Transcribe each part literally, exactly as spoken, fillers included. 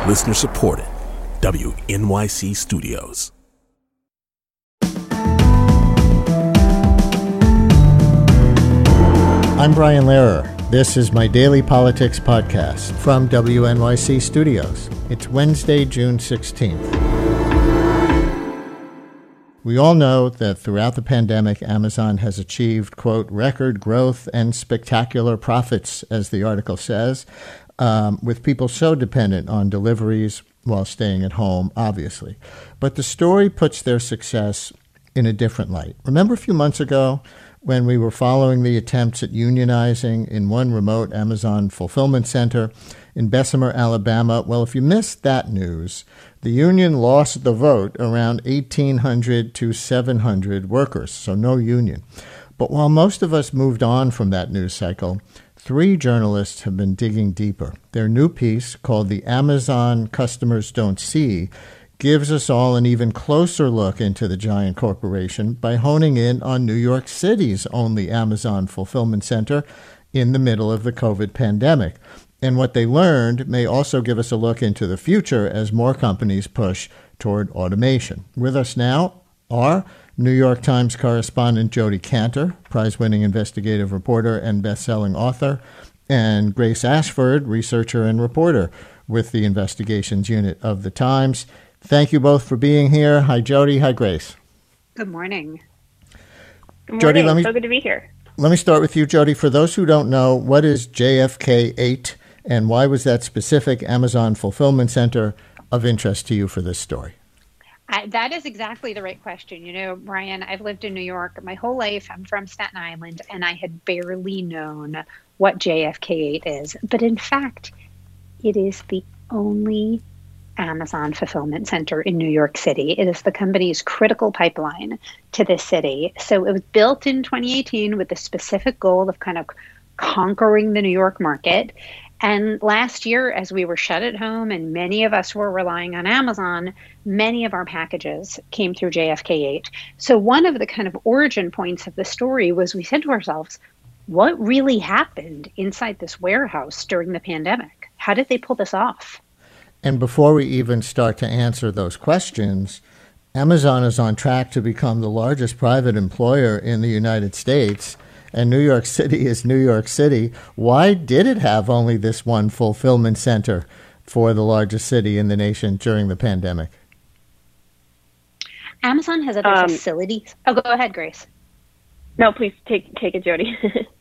Listener supported. W N Y C Studios. I'm Brian Lehrer. This is my daily politics podcast from W N Y C Studios. It's Wednesday, June sixteenth. We all know that throughout the pandemic, Amazon has achieved, quote, record growth and spectacular profits, as the article says, um, with people so dependent on deliveries while staying at home, obviously. But the story puts their success in a different light. Remember a few months ago when we were following the attempts at unionizing in one remote Amazon fulfillment center in Bessemer, Alabama? Well, if you missed that news, the union lost the vote, around eighteen hundred to seven hundred workers, so no union. But while most of us moved on from that news cycle, three journalists have been digging deeper. Their new piece, called The Amazon Customers Don't See, gives us all an even closer look into the giant corporation by honing in on New York City's only Amazon fulfillment center in the middle of the COVID pandemic. And what they learned may also give us a look into the future as more companies push toward automation. With us now are New York Times correspondent Jodi Kantor, prize-winning investigative reporter and best-selling author, and Grace Ashford, researcher and reporter with the investigations unit of the Times. Thank you both for being here. Hi, Jodi. Hi, Grace. Good morning. Good morning. Jodi, let me, so good to be here. Let me start with you, Jodi. For those who don't know, what is J F K eight, and why was that specific Amazon fulfillment center of interest to you for this story? I, that is exactly the right question. You know, Brian, I've lived in New York my whole life. I'm from Staten Island, and I had barely known what J F K eight is. But in fact, it is the only Amazon fulfillment center in New York City. It is the company's critical pipeline to this city. So it was built in twenty eighteen with the specific goal of kind of conquering the New York market. And last year, as we were shut at home and many of us were relying on Amazon, many of our packages came through J F K eight. So one of the kind of origin points of the story was we said to ourselves, what really happened inside this warehouse during the pandemic? How did they pull this off? And before we even start to answer those questions, Amazon is on track to become the largest private employer in the United States, and New York City is New York City. Why did it have only this one fulfillment center for the largest city in the nation during the pandemic? Amazon has other um, facilities. Oh, go ahead, Grace. No, please take take it, Jodi.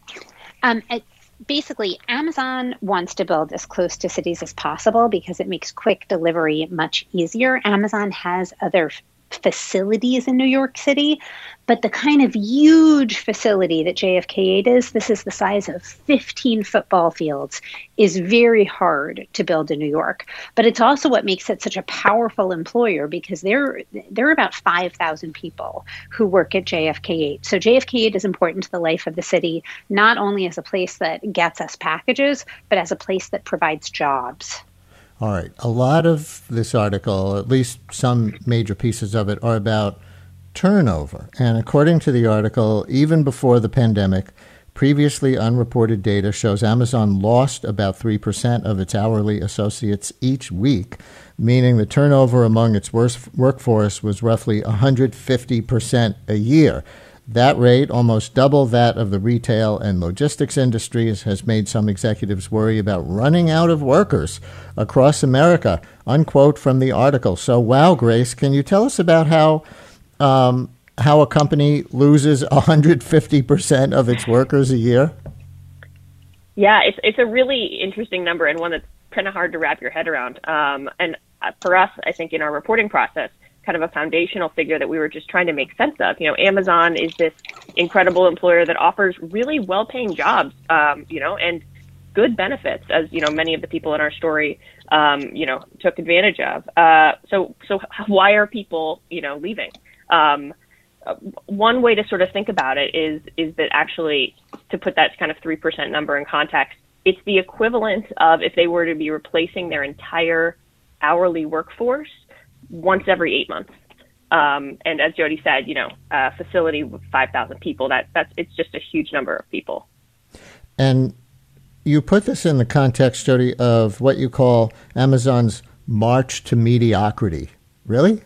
um, it, Basically, Amazon wants to build as close to cities as possible because it makes quick delivery much easier. Amazon has other facilities in New York City, but the kind of huge facility that J F K eight is, this is the size of fifteen football fields, is very hard to build in New York. But it's also what makes it such a powerful employer because there, there are about five thousand people who work at J F K eight. So J F K eight is important to the life of the city, not only as a place that gets us packages, but as a place that provides jobs. All right. A lot of this article, at least some major pieces of it, are about turnover. And according to the article, even before the pandemic, previously unreported data shows Amazon lost about three percent of its hourly associates each week, meaning the turnover among its workforce was roughly one hundred fifty percent a year. That rate, almost double that of the retail and logistics industries, has made some executives worry about running out of workers across America, unquote from the article. So, wow, Grace, can you tell us about how um, how a company loses one hundred fifty percent of its workers a year? Yeah, it's it's a really interesting number and one that's kind of hard to wrap your head around. Um, and for us, I think in our reporting process, kind of a foundational figure that we were just trying to make sense of. You know, Amazon is this incredible employer that offers really well-paying jobs, um, you know, and good benefits, as, you know, many of the people in our story, um, you know, took advantage of. Uh, so, so why are people, you know, leaving? Um, one way to sort of think about it is, is that actually, to put that kind of three percent number in context, it's the equivalent of if they were to be replacing their entire hourly workforce once every eight months. Um, and as Jodi said, you know, a facility with five thousand people, that that's, it's just a huge number of people. And you put this in the context, Jodi, of what you call Amazon's march to mediocrity. Really?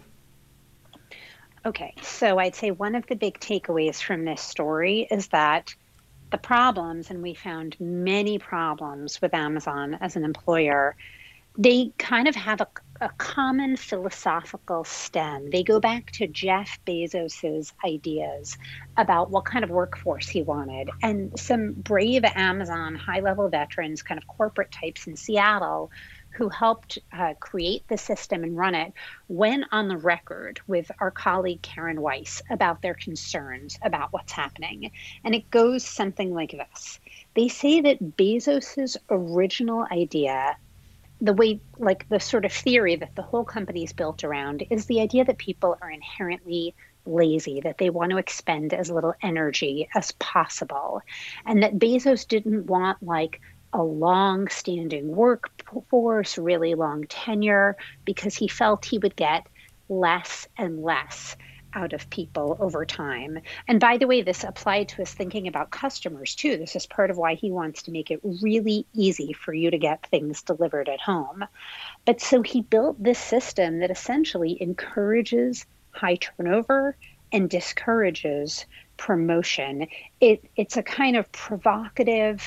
Okay, so I'd say one of the big takeaways from this story is that the problems, and we found many problems with Amazon as an employer, they kind of have a, a common philosophical stem. They go back to Jeff Bezos's ideas about what kind of workforce he wanted. And some brave Amazon high-level veterans, kind of corporate types in Seattle, who helped uh, create the system and run it, went on the record with our colleague Karen Weiss about their concerns about what's happening. And it goes something like this. They say that Bezos's original idea, the way, like the sort of theory that the whole company is built around, is the idea that people are inherently lazy, that they want to expend as little energy as possible, and that Bezos didn't want like a long-standing workforce, really long tenure, because he felt he would get less and less out of people over time. And by the way, this applied to his thinking about customers too. This is part of why he wants to make it really easy for you to get things delivered at home. But so he built this system that essentially encourages high turnover and discourages promotion. It, it's a kind of provocative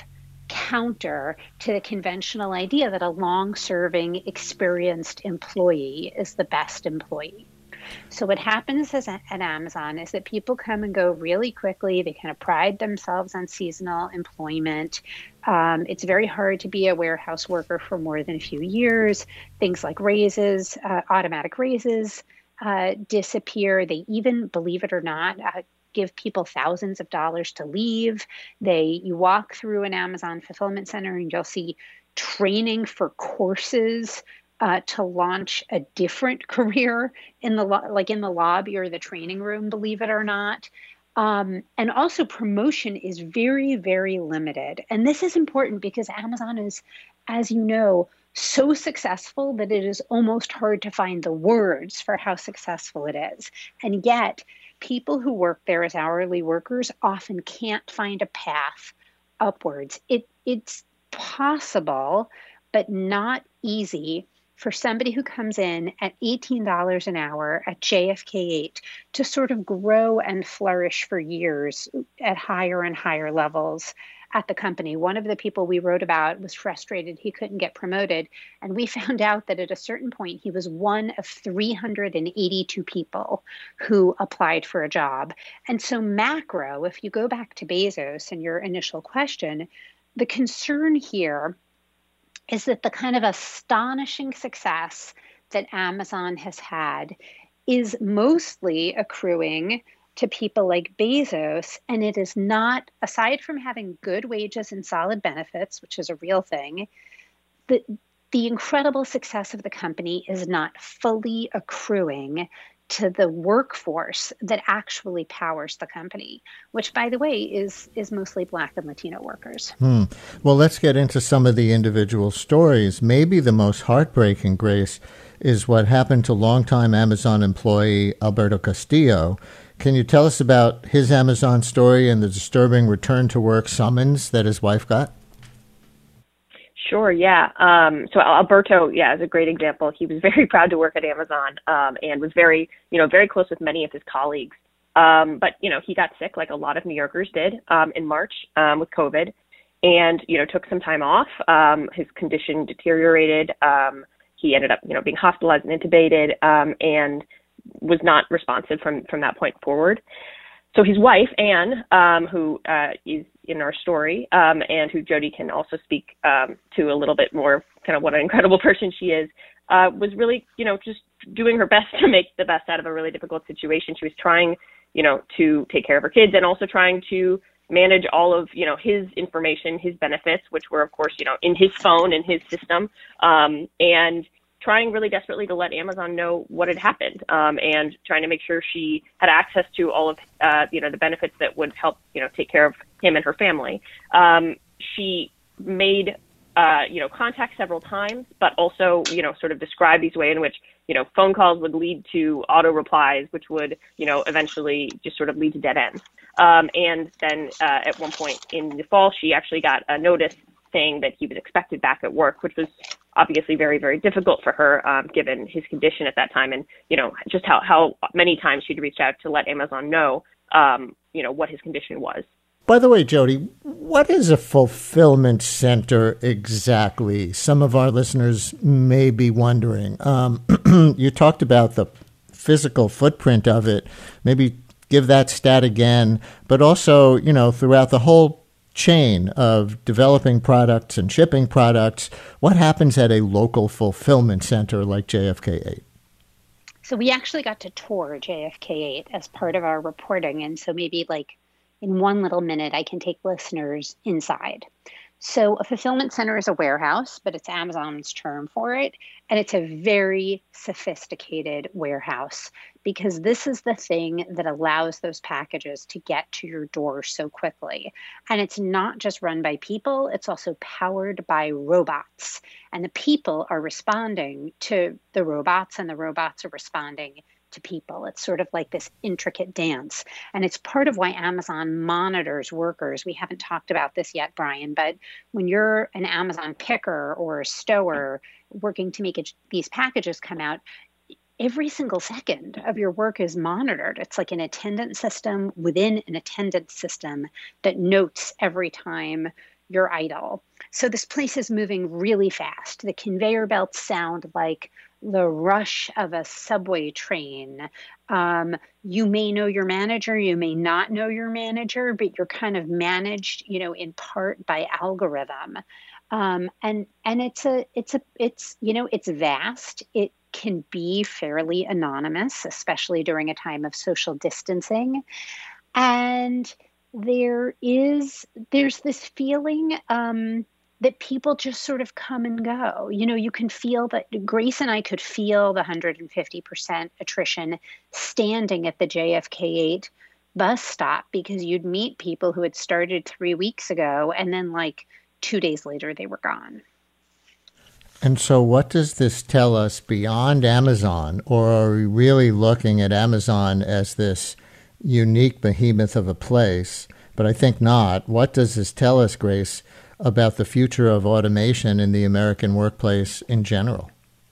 counter to the conventional idea that a long-serving, experienced employee is the best employee. So what happens as a, at Amazon is that people come and go really quickly. They kind of pride themselves on seasonal employment. Um, it's very hard to be a warehouse worker for more than a few years. Things like raises, uh, automatic raises uh, disappear. They even, believe it or not, uh, give people thousands of dollars to leave. They, you walk through an Amazon fulfillment center and you'll see training for courses uh, to launch a different career in the lo- like in the lobby or the training room, believe it or not. Um, and also promotion is very, very limited. And this is important because Amazon is, as you know, so successful that it is almost hard to find the words for how successful it is. And yet, people who work there as hourly workers often can't find a path upwards. It, it's possible, but not easy for somebody who comes in at eighteen dollars an hour at J F K eight to sort of grow and flourish for years at higher and higher levels at the company. One of the people we wrote about was frustrated he couldn't get promoted. And we found out that at a certain point, he was one of three hundred eighty-two people who applied for a job. And so macro, if you go back to Bezos and your initial question, the concern here is that the kind of astonishing success that Amazon has had is mostly accruing to people like Bezos, and it is not, aside from having good wages and solid benefits, which is a real thing, the, the incredible success of the company is not fully accruing to the workforce that actually powers the company, which, by the way, is is mostly Black and Latino workers. Hmm. Well, let's get into some of the individual stories. Maybe the most heartbreaking, Grace, is what happened to longtime Amazon employee Alberto Castillo. Can you tell us about his Amazon story and the disturbing return to work summons that his wife got? Sure, yeah. Um, so Alberto, yeah, is a great example. He was very proud to work at Amazon um, and was very, you know, very close with many of his colleagues. Um, but, you know, he got sick like a lot of New Yorkers did um, in March um, with COVID and, you know, took some time off. Um, his condition deteriorated. Um, he ended up, you know, being hospitalized and intubated um, and was not responsive from, from that point forward. So his wife, Anne, um, who uh, is in our story, um, and who Jody can also speak um, to a little bit more, kind of what an incredible person she is, uh, was really, you know, just doing her best to make the best out of a really difficult situation. She was trying, you know, to take care of her kids and also trying to manage all of, you know, his information, his benefits, which were, of course, you know, in his phone, in his system, um, and trying really desperately to let Amazon know what had happened, um, and trying to make sure she had access to all of, uh, you know, the benefits that would help, you know, take care of him and her family. Um, she made, uh, you know, contact several times, but also, you know, sort of described these ways in which, you know, phone calls would lead to auto replies, which would, you know, eventually just sort of lead to dead ends. Um, and then uh, at one point in the fall, she actually got a notice saying that he was expected back at work, which was obviously very, very difficult for her, um, given his condition at that time, and, you know, just how, how many times she'd reached out to let Amazon know, um, you know, what his condition was. By the way, Jody, what is a fulfillment center exactly? Some of our listeners may be wondering. Um, you talked about the physical footprint of it. Maybe give that stat again, but also, you know, throughout the whole chain of developing products and shipping products, what happens at a local fulfillment center like J F K eight? So we actually got to tour J F K eight as part of our reporting. And so maybe like in one little minute, I can take listeners inside. So a fulfillment center is a warehouse, but it's Amazon's term for it. And it's a very sophisticated warehouse because this is the thing that allows those packages to get to your door so quickly. And it's not just run by people, it's also powered by robots. And the people are responding to the robots, and the robots are responding to people. It's sort of like this intricate dance. And it's part of why Amazon monitors workers. We haven't talked about this yet, Brian, but when you're an Amazon picker or a stower working to make it, these packages come out, every single second of your work is monitored. It's like an attendance system within an attendance system that notes every time you're idle. So this place is moving really fast. The conveyor belts sound like the rush of a subway train. Um, you may know your manager, you may not know your manager, but you're kind of managed, you know, in part by algorithm. Um, and and it's a it's a it's you know it's vast. It can be fairly anonymous, especially during a time of social distancing. And there is there's this feeling um, that people just sort of come and go. You know, you can feel that Grace and I could feel the one hundred fifty percent attrition standing at the J F K eight bus stop, because you'd meet people who had started three weeks ago and then like two days later they were gone. And so what does this tell us beyond Amazon, or are we really looking at Amazon as this unique behemoth of a place? But I think not. What does this tell us, Grace, about the future of automation in the American workplace in general?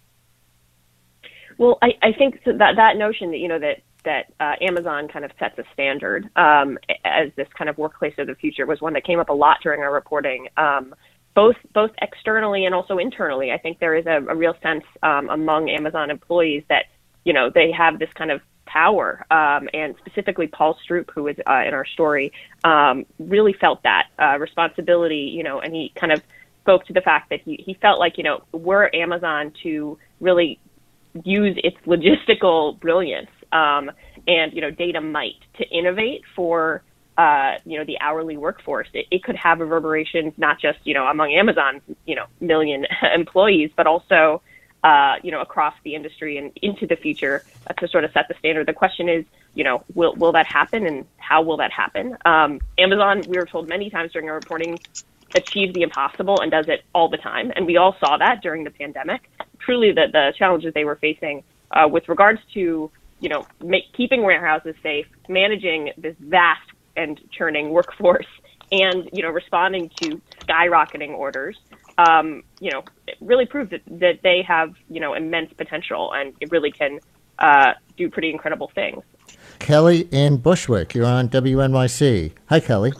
Well, I, I think that that notion that, you know, that that uh, Amazon kind of sets a standard um, as this kind of workplace of the future was one that came up a lot during our reporting, um, both both externally and also internally. I think there is a, a real sense um, among Amazon employees that, you know, they have this kind of power, um, and specifically Paul Stroop, who was uh, in our story, um, really felt that uh, responsibility, you know, and he kind of spoke to the fact that he, he felt like, you know, were Amazon to really use its logistical brilliance um, and, you know, data might to innovate for, uh, you know, the hourly workforce, it, it could have reverberations not just, you know, among Amazon's, you know, million employees, but also Uh, you know, across the industry and into the future uh, to sort of set the standard. The question is, you know, will will that happen, and how will that happen? Um, Amazon, we were told many times during our reporting, achieves the impossible and does it all the time. And we all saw that during the pandemic. Truly, the, the challenges they were facing uh, with regards to, you know, make, keeping warehouses safe, managing this vast and churning workforce, and, you know, responding to skyrocketing orders. Um, you know, it really proves that, that they have, you know, immense potential, and it really can uh, do pretty incredible things. Kelly in Bushwick, you're on W N Y C. Hi, Kelly.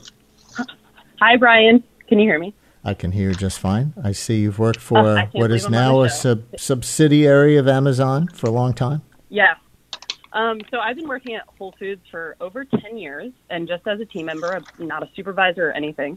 Hi, Brian. Can you hear me? I can hear you just fine. I see you've worked for uh, what is now a sub- subsidiary of Amazon for a long time. Yeah. Um, so I've been working at Whole Foods for over ten years, and just as a team member, I'm not a supervisor or anything.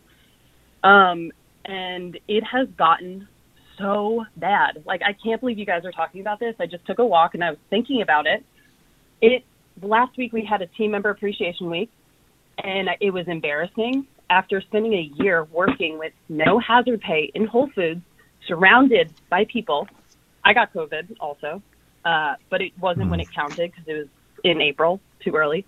Um, and it has gotten so bad. Like, I can't believe you guys are talking about this. I just took a walk and I was thinking about it. It last week we had a team member appreciation week, and it was embarrassing. After spending a year working with no hazard pay in Whole Foods, surrounded by people, I got COVID also, uh, but it wasn't when it counted because it was in April, too early.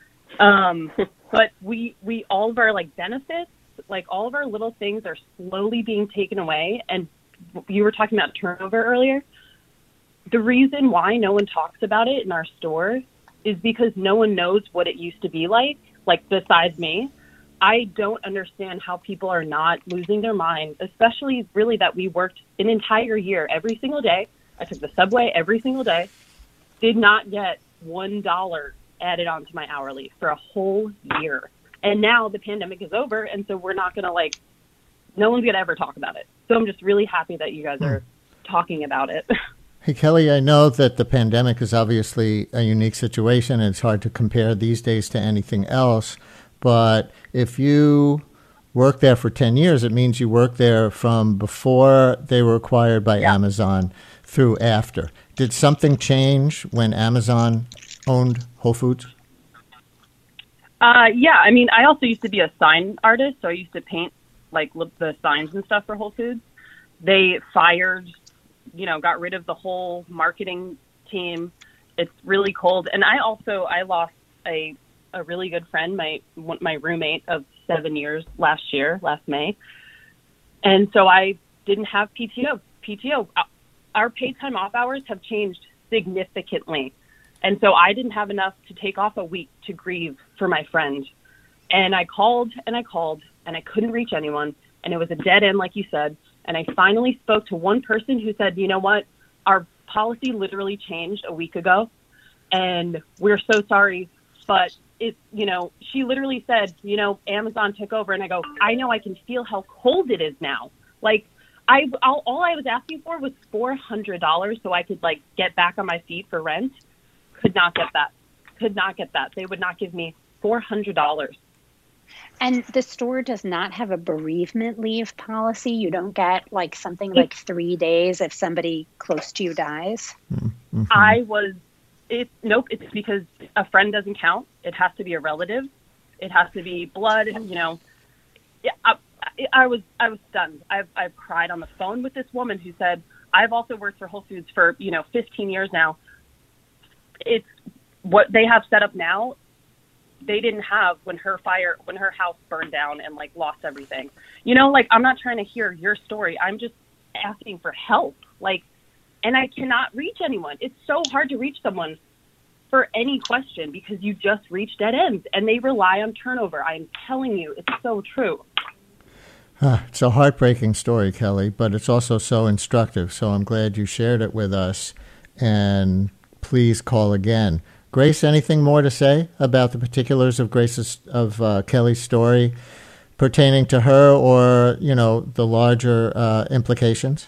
Um, but we we all of our like benefits, like all of our little things are slowly being taken away. And you were talking about turnover earlier. The reason why no one talks about it in our store is because no one knows what it used to be like, like besides me. I don't understand how people are not losing their mind, especially really that we worked an entire year every single day. I took the subway every single day, did not get one dollar added onto my hourly for a whole year. And now the pandemic is over, and so we're not going to, like, no one's going to ever talk about it. So I'm just really happy that you guys are talking about it. Hey, Kelly, I know that the pandemic is obviously a unique situation, and it's hard to compare these days to anything else. But if you work there for ten years, it means you worked there from before they were acquired by yeah. Amazon through after. Did something change when Amazon owned Whole Foods? Uh, yeah, I mean, I also used to be a sign artist, so I used to paint like the signs and stuff for Whole Foods. They fired, you know, got rid of the whole marketing team. It's really cold. And I also, I lost a, a really good friend, my, my roommate of seven years last year, last May. And so I didn't have P T O. P T O, our paid time off hours have changed significantly. And so I didn't have enough to take off a week to grieve for my friend. And I called and I called and I couldn't reach anyone. And it was a dead end, like you said. And I finally spoke to one person who said, you know what, our policy literally changed a week ago. And we're so sorry. But it, you know, she literally said, you know, Amazon took over. And I go, I know, I can feel how cold it is now. Like, I, all, all I was asking for was four hundred dollars so I could, like, get back on my feet for rent. Could not get that. Could not get that. They would not give me four hundred dollars. And the store does not have a bereavement leave policy. You don't get like something like three days if somebody close to you dies. Mm-hmm. I was, it, nope, it's because a friend doesn't count. It has to be a relative. It has to be blood, you know. Yeah, I, I was, I was stunned. I've, I've cried on the phone with this woman who said, I've also worked for Whole Foods for, you know, fifteen years now. It's what they have set up now. They didn't have when her fire, when her house burned down and like lost everything. You know, like I'm not trying to hear your story. I'm just asking for help. Like, and I cannot reach anyone. It's so hard to reach someone for any question because you just reach dead ends and they rely on turnover. I'm telling you, it's so true. Uh, it's a heartbreaking story, Kelly, but it's also so instructive. So I'm glad you shared it with us, and please call again. Grace, anything more to say about the particulars of Grace's of uh, Kelly's story pertaining to her, or you know the larger uh, implications?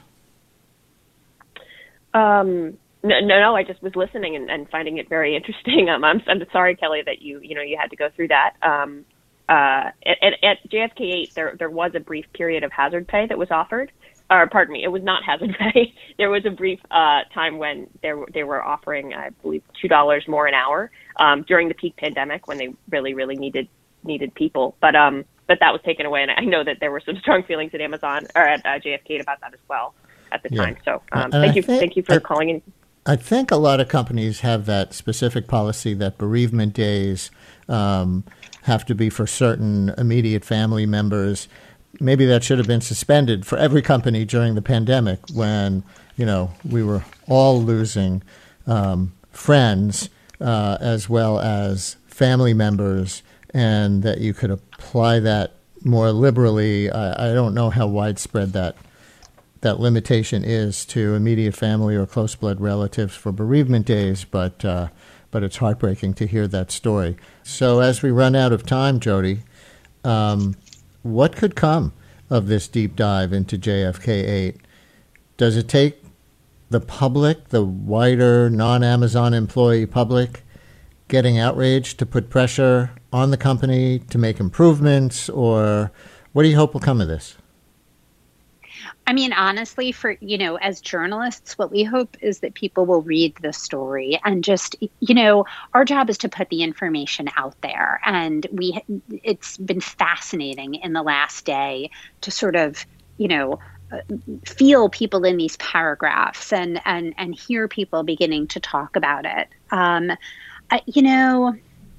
Um, no, no, no. I just was listening and, and finding it very interesting. Um, I'm, I'm sorry, Kelly, that you you know you had to go through that. Um, uh, at, at J F K eight, there there was a brief period of hazard pay that was offered. Or pardon me, it was not hazard pay. There was a brief uh, time when they were, they were offering, I believe, two dollars more an hour um, during the peak pandemic when they really, really needed needed people. But um, but that was taken away, and I know that there were some strong feelings at Amazon or at uh, J F K about that as well at the yeah. time. So um, and thank I you, think, thank you for I, calling in. I think a lot of companies have that specific policy that bereavement days um, have to be for certain immediate family members. Maybe that should have been suspended for every company during the pandemic when, you know, we were all losing um, friends uh, as well as family members, and that you could apply that more liberally. I, I don't know how widespread that that limitation is to immediate family or close blood relatives for bereavement days, but uh, but it's heartbreaking to hear that story. So as we run out of time, Jody, um, what could come of this deep dive into J F K eight? Does it take the public, the wider non-Amazon employee public, getting outraged to put pressure on the company to make improvements, or what do you hope will come of this? I mean, honestly, for, you know, as journalists, what we hope is that people will read the story and just, you know, our job is to put the information out there. And we, it's been fascinating in the last day to sort of, you know, feel people in these paragraphs and, and, and hear people beginning to talk about it. Um, I, you know,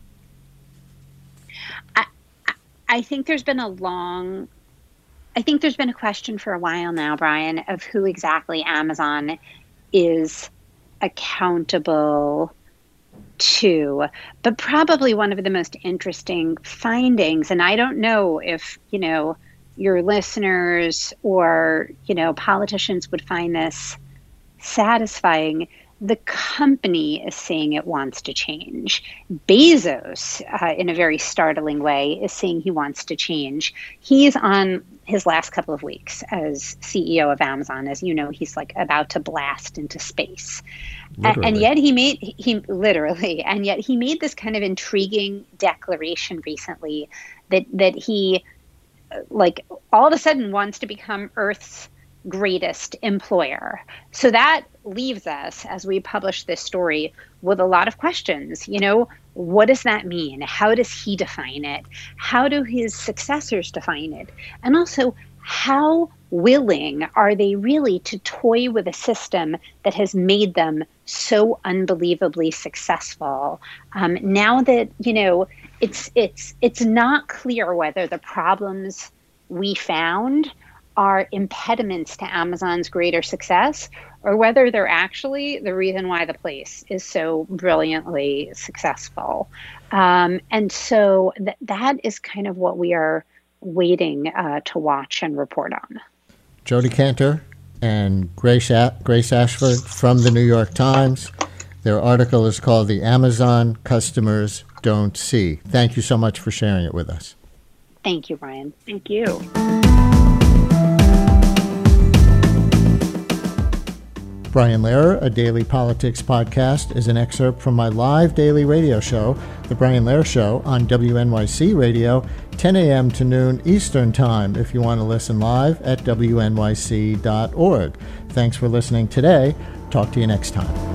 I, I think there's been a long I think there's been a question for a while now, Brian, of who exactly Amazon is accountable too. But probably one of the most interesting findings, and I don't know if, you know, your listeners or, you know, politicians would find this satisfying. The company is saying it wants to change. Bezos, uh, in a very startling way, is saying he wants to change. He's on his last couple of weeks as C E O of Amazon. As you know, he's like about to blast into space. Literally. And yet he made, he literally, and yet he made this kind of intriguing declaration recently that, that he, like, all of a sudden wants to become Earth's greatest employer. So that leaves us, as we publish this story, with a lot of questions. You know, what does that mean? How does he define it? How do his successors define it? And also, how willing are they really to toy with a system that has made them so unbelievably successful? Um, now that, you know, it's it's it's not clear whether the problems we found are impediments to Amazon's greater success, or whether they're actually the reason why the place is so brilliantly successful. Um, and so th- that is kind of what we are waiting uh, to watch and report on. Jodi Kantor and Grace, A- Grace Ashford from the New York Times. Their article is called "The Amazon Customers Don't See." Thank you so much for sharing it with us. Thank you, Brian. Thank you. Brian Lehrer, a daily politics podcast, is an excerpt from my live daily radio show, The Brian Lehrer Show, on W N Y C Radio, ten a.m. to noon Eastern Time, if you want to listen live at W N Y C dot org. Thanks for listening today. Talk to you next time.